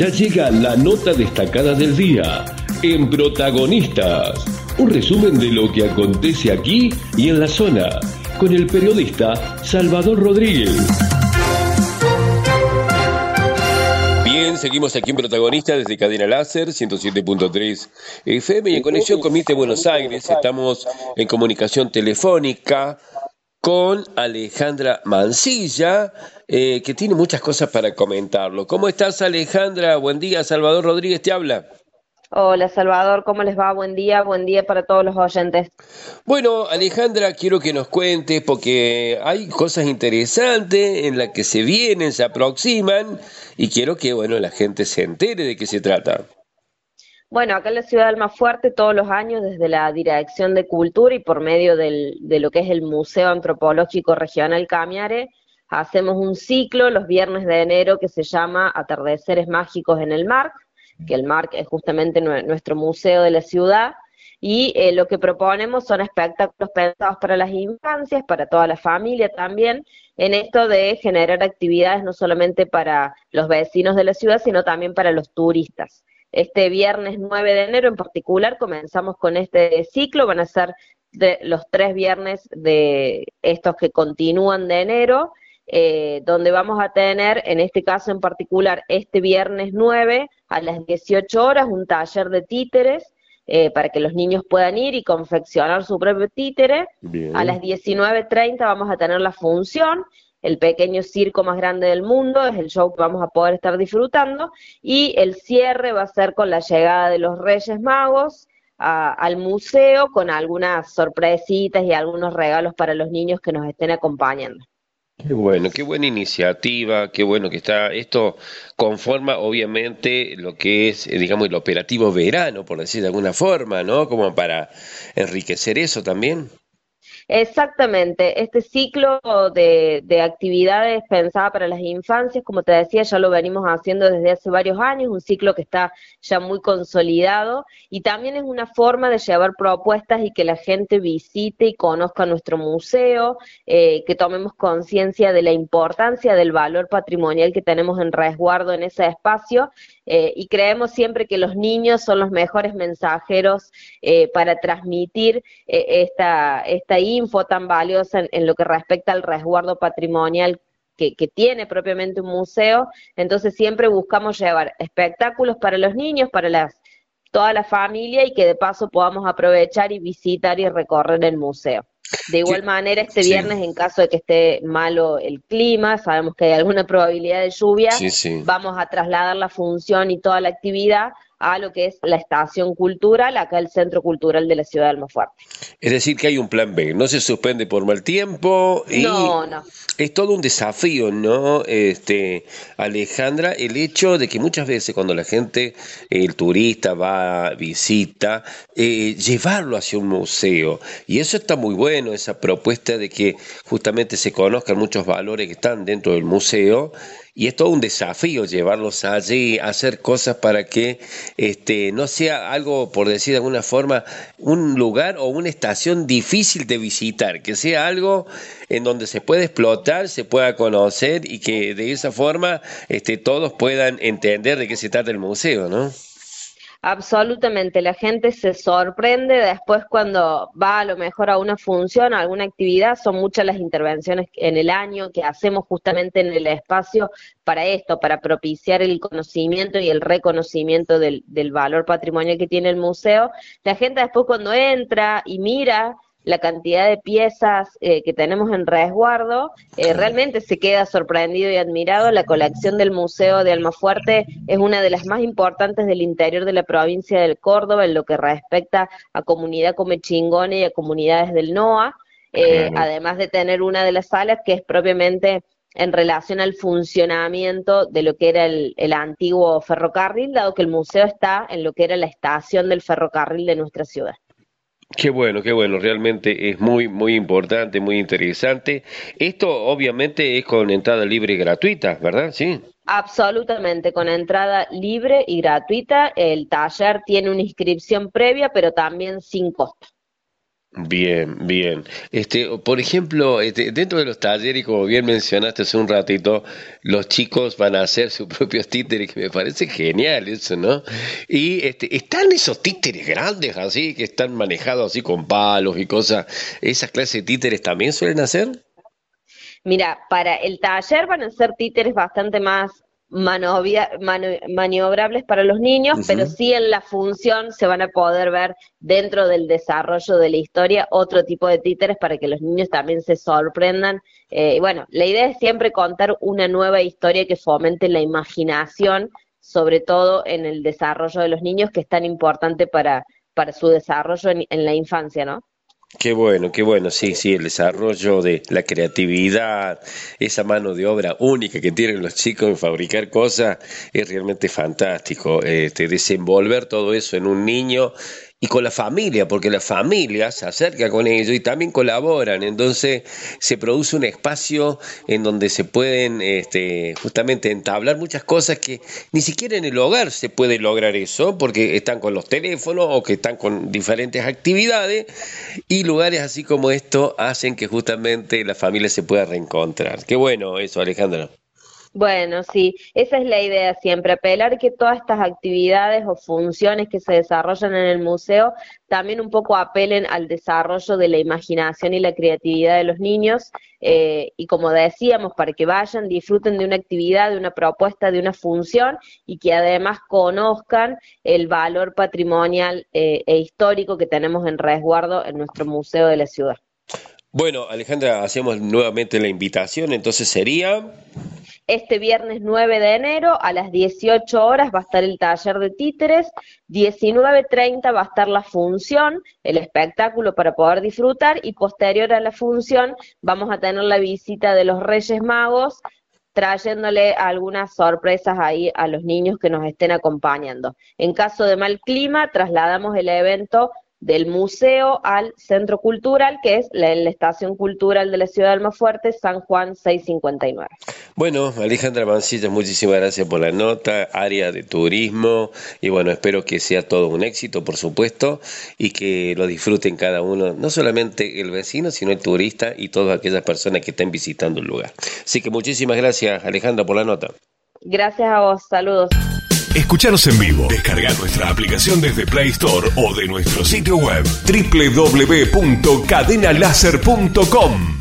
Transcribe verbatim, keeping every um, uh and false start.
Ya llega la nota destacada del día en Protagonistas. Un resumen de lo que acontece aquí y en la zona, con el periodista Salvador Rodríguez. Bien, seguimos aquí en Protagonistas desde Cadena Láser, ciento siete punto tres F M y en conexión con Mite Buenos Aires. Estamos en comunicación telefónica con Alejandra Mancilla, eh, que tiene muchas cosas para comentarlo. ¿Cómo estás, Alejandra? Buen día, Salvador Rodríguez te habla. Hola Salvador, ¿cómo les va? Buen día, buen día para todos los oyentes. Bueno, Alejandra, quiero que nos cuentes porque hay cosas interesantes en las que se vienen, se aproximan y quiero que, bueno, la gente se entere de qué se trata. Bueno, acá en la ciudad de Almafuerte todos los años desde la Dirección de Cultura y por medio del, de lo que es el Museo Antropológico Regional Cañare, hacemos un ciclo los viernes de enero que se llama Atardeceres Mágicos en el Marc, que el Marc es justamente nuestro museo de la ciudad, y eh, lo que proponemos son espectáculos pensados para las infancias, para toda la familia también, en esto de generar actividades no solamente para los vecinos de la ciudad, sino también para los turistas. Este viernes nueve de enero en particular comenzamos con este ciclo, van a ser de los tres viernes de estos que continúan de enero, eh, donde vamos a tener, en este caso en particular, este viernes nueve a las dieciocho horas, un taller de títeres, eh, para que los niños puedan ir y confeccionar su propio títere. Bien. A las diecinueve treinta vamos a tener la función, el pequeño circo más grande del mundo, es el show que vamos a poder estar disfrutando, y el cierre va a ser con la llegada de los Reyes Magos a, al museo, con algunas sorpresitas y algunos regalos para los niños que nos estén acompañando. Qué bueno, qué buena iniciativa, qué bueno que está. Esto conforma obviamente lo que es, eh, digamos, el operativo verano, por decir de alguna forma, ¿no? Como para enriquecer eso también. Exactamente, este ciclo de, de actividades pensada para las infancias, como te decía, ya lo venimos haciendo desde hace varios años, un ciclo que está ya muy consolidado y también es una forma de llevar propuestas y que la gente visite y conozca nuestro museo, eh, que tomemos conciencia de la importancia del valor patrimonial que tenemos en resguardo en ese espacio, eh, y creemos siempre que los niños son los mejores mensajeros eh, para transmitir eh, esta, esta info tan valiosa en, en lo que respecta al resguardo patrimonial que, que tiene propiamente un museo. Entonces siempre buscamos llevar espectáculos para los niños, para las, toda la familia, y que de paso podamos aprovechar y visitar y recorrer el museo. De igual ¿Qué? manera, este Sí, viernes, en caso de que esté malo el clima, sabemos que hay alguna probabilidad de lluvia, sí, sí. vamos a trasladar la función y toda la actividad a lo que es la estación cultural, acá el Centro Cultural de la ciudad de Almafuerte. Es decir, que hay un plan B, no se suspende por mal tiempo y No, no. es todo un desafío, ¿no? Este, Alejandra, el hecho de que muchas veces cuando la gente, el turista va, visita, eh, llevarlo hacia un museo. Y eso está muy bueno, esa propuesta de que justamente se conozcan muchos valores que están dentro del museo. Y es todo un desafío llevarlos allí, hacer cosas para que este, no sea algo, por decir de alguna forma, un lugar o una estación difícil de visitar, que sea algo en donde se pueda explotar, se pueda conocer y que de esa forma este, todos puedan entender de qué se trata el museo, ¿no? Absolutamente, la gente se sorprende después cuando va a lo mejor a una función, a alguna actividad, son muchas las intervenciones en el año que hacemos justamente en el espacio para esto, para propiciar el conocimiento y el reconocimiento del, del valor patrimonial que tiene el museo. La gente después cuando entra y mira la cantidad de piezas eh, que tenemos en resguardo, eh, Claro. realmente se queda sorprendido y admirado. La colección del Museo de Almafuerte es una de las más importantes del interior de la provincia del Córdoba en lo que respecta a comunidad comechingona y a comunidades del NOA, eh, Claro. además de tener una de las salas que es propiamente en relación al funcionamiento de lo que era el, el antiguo ferrocarril, dado que el museo está en lo que era la estación del ferrocarril de nuestra ciudad. Qué bueno, qué bueno, realmente es muy, muy importante, muy interesante. Esto obviamente es con entrada libre y gratuita, ¿verdad? Sí. Absolutamente, con entrada libre y gratuita. El taller tiene una inscripción previa, pero también sin costo. Bien, bien. Este, por ejemplo, este, dentro de los talleres, como bien mencionaste hace un ratito, los chicos van a hacer sus propios títeres, que me parece genial eso, ¿no? Y este, están esos títeres grandes así, que están manejados así con palos y cosas. ¿Esas clases de títeres también suelen hacer? Mira, para el taller van a ser títeres bastante más manovia- mano- maniobrables para los niños, pero Ujú. sí en la función se van a poder ver dentro del desarrollo de la historia otro tipo de títeres para que los niños también se sorprendan. Eh, y bueno, la idea es siempre contar una nueva historia que fomente la imaginación, sobre todo en el desarrollo de los niños, que es tan importante para, para su desarrollo en, en la infancia, ¿no? Qué bueno, qué bueno, sí, sí, el desarrollo de la creatividad, esa mano de obra única que tienen los chicos en fabricar cosas, es realmente fantástico. Este, desenvolver todo eso en un niño y con la familia, porque la familia se acerca con ellos y también colaboran, entonces se produce un espacio en donde se pueden este, justamente entablar muchas cosas que ni siquiera en el hogar se puede lograr eso, porque están con los teléfonos o que están con diferentes actividades y lugares así como esto hacen que justamente la familia se pueda reencontrar. Qué bueno eso, Alejandro. Bueno, sí, esa es la idea siempre, apelar que todas estas actividades o funciones que se desarrollan en el museo también un poco apelen al desarrollo de la imaginación y la creatividad de los niños, eh, y como decíamos, para que vayan, disfruten de una actividad, de una propuesta, de una función y que además conozcan el valor patrimonial eh, e histórico que tenemos en resguardo en nuestro museo de la ciudad. Bueno, Alejandra, hacemos nuevamente la invitación, entonces sería... Este viernes nueve de enero a las dieciocho horas va a estar el taller de títeres, diecinueve treinta va a estar la función, el espectáculo para poder disfrutar y posterior a la función vamos a tener la visita de los Reyes Magos trayéndole algunas sorpresas ahí a los niños que nos estén acompañando. En caso de mal clima, trasladamos el evento del museo al centro cultural, que es la, la estación cultural de la ciudad de Almafuerte, San Juan seiscientos cincuenta y nueve. Bueno, Alejandra Mancilla, muchísimas gracias por la nota, área de turismo, y bueno, espero que sea todo un éxito, por supuesto, y que lo disfruten cada uno, no solamente el vecino, sino el turista y todas aquellas personas que estén visitando el lugar. Así que muchísimas gracias, Alejandra, por la nota. Gracias a vos, saludos. Escuchanos en vivo. Descarga nuestra aplicación desde Play Store o de nuestro sitio web doble u doble u doble u punto cadena láser punto com.